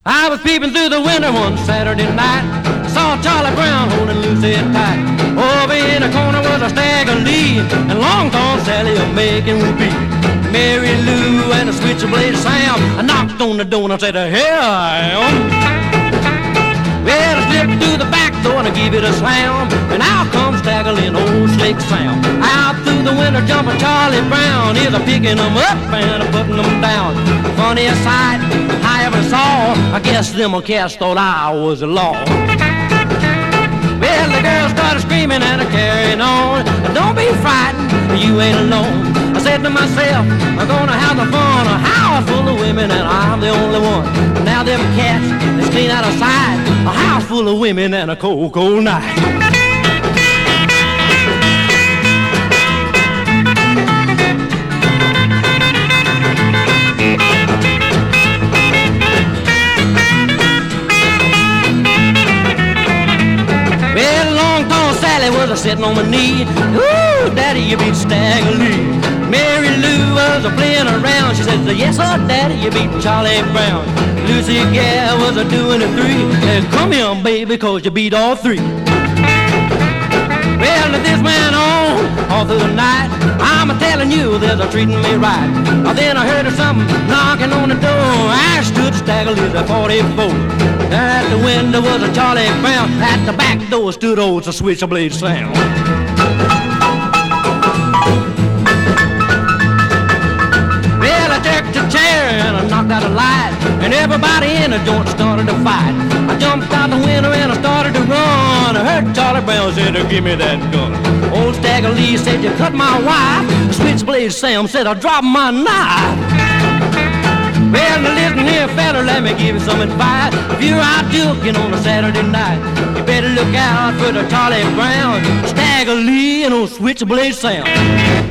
I was peeping through the window one Saturday night. Saw Charlie Brown holding Lucy tight. Over in the corner was a Stagger Lee, and Long Tall Sally a making whoopee. Mary Lou and a switchblade Sam. I knocked on the door and I said, "Here I am." Well, I slipped through the back door and I gave it a slam, and out comes staggering old Slick Sam. Out through the window jumping Charlie Brown. He's a picking them up and a putting them down. Funniest sight I ever saw. I guess them cats thought I was the law. Well, the girls started screaming and carrying on. Don't be frightened, you ain't alone. I said to myself, I'm gonna have the fun. A house full of women and I'm the only one. Now them cats is clean out of sight. A house full of women and a cold, cold night. Well, Long Tall Sally was a sitting on my knee. Ooh, Daddy, you beat Stagger Lee. Mary Lou was a playing around. She said, "Yes, sir, Daddy, you beat Charlie Brown." Lucy Gale was a doing a three. Said, "Come here, baby, 'cause you beat all three." Well, this went on all through the night. I'm a-telling you, they're treating me right. Then I heard of something knocking on the door. I stood Stagger Lee's at 44. At the window was a Charlie Brown. At the back door stood old Switchblade Sam. Well, I jerked a chair and I knocked out a light, and everybody in the joint started to fight. I jumped out the window and I started to run. I heard Charlie Brown say, "Give me that gun." Old Stagger Lee said, "You cut my wife." Switchblade Sam said, "I dropped my knife." Well, now listen here, fella, let me give you some advice. If you're out duking on a Saturday night, you better look out for the Charlie Brown, Stagger Lee, and old Switchblade Sam.